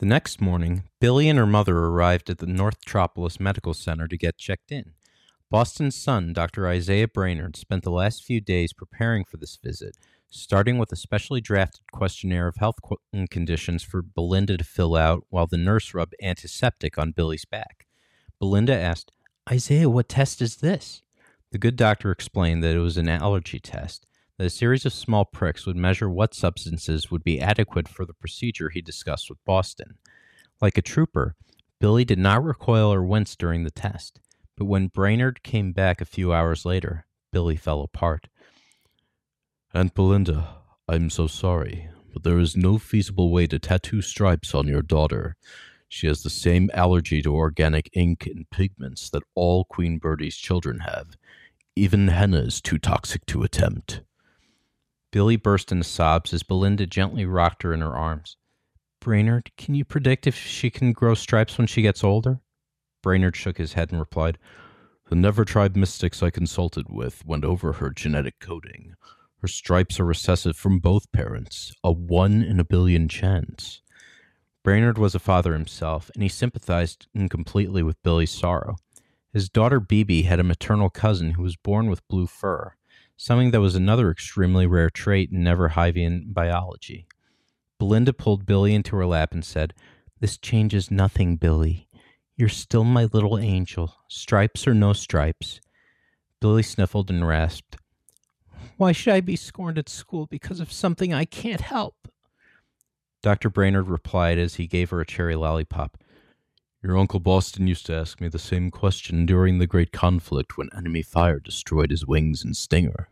The next morning, Billy and her mother arrived at the North Metropolis Medical Center to get checked in. Boston's son, Dr. Isaiah Brainerd, spent the last few days preparing for this visit, starting with a specially drafted questionnaire of health conditions for Belinda to fill out while the nurse rubbed antiseptic on Billy's back. Belinda asked, "Isaiah, what test is this?" The good doctor explained that it was an allergy test, that a series of small pricks would measure what substances would be adequate for the procedure he discussed with Boston. Like a trooper, Billy did not recoil or wince during the test, but when Brainerd came back a few hours later, Billy fell apart. "Aunt Belinda, I'm so sorry, but there is no feasible way to tattoo stripes on your daughter. She has the same allergy to organic ink and pigments that all Queen Birdie's children have. Even henna is too toxic to attempt." Billy burst into sobs as Belinda gently rocked her in her arms. "Brainerd, can you predict if she can grow stripes when she gets older?" Brainerd shook his head and replied, "The Never Tribe mystics I consulted with went over her genetic coding. Her stripes are recessive from both parents, a 1 in a billion chance." Brainerd was a father himself, and he sympathized completely with Billy's sorrow. His daughter Bibi had a maternal cousin who was born with blue fur, something that was another extremely rare trait in Neverhivian biology. Belinda pulled Billy into her lap and said, "This changes nothing, Billy. You're still my little angel, stripes or no stripes." Billy sniffled and rasped, "Why should I be scorned at school because of something I can't help?" Dr. Brainerd replied as he gave her a cherry lollipop, "Your Uncle Boston used to ask me the same question during the Great Conflict when enemy fire destroyed his wings and stinger.